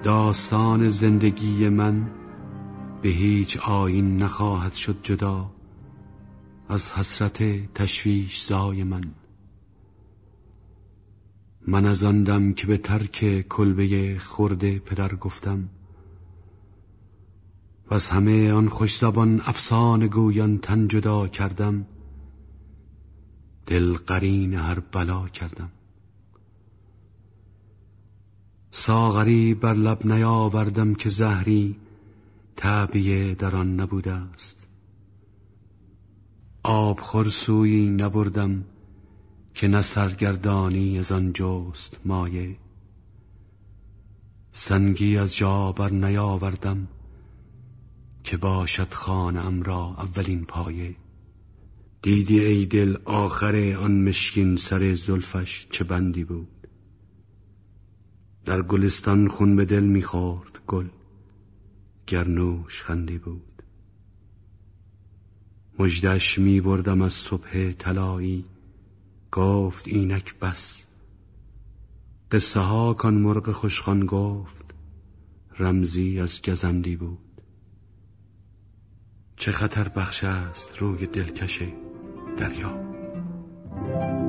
داستان زندگی من به هیچ آیین نخواهد شد جدا از حسرت تشویش زای من. من از آن دم که به ترک کلبه خرد پدر گفتم و از همه آن خوش زبان افسانه گویان تن جدا کردم، دل قرین هر بلا کردم. ساغری بر لب نیاوردم که زهری تعبیه در آن نبوده است. آب خور سویی نبردم که نه سرگردانی از آن جست مایه. سنگی از جا بر نیاوردم که باشد خانه ام را اولین پایه. دیدی ای دل آخر آن مشکین سر زلفش چه بندی بود. در گلستان خون به دل می‌خورد گل گر نوش خندی بود. مژده‌اش می‌بردم از صبح طلایی، گفت اینک بس. قصه ها کان مرغ خوشخوان گفت رمزی از گزندی بود. چه خطر بخش است روی دلکش دریا.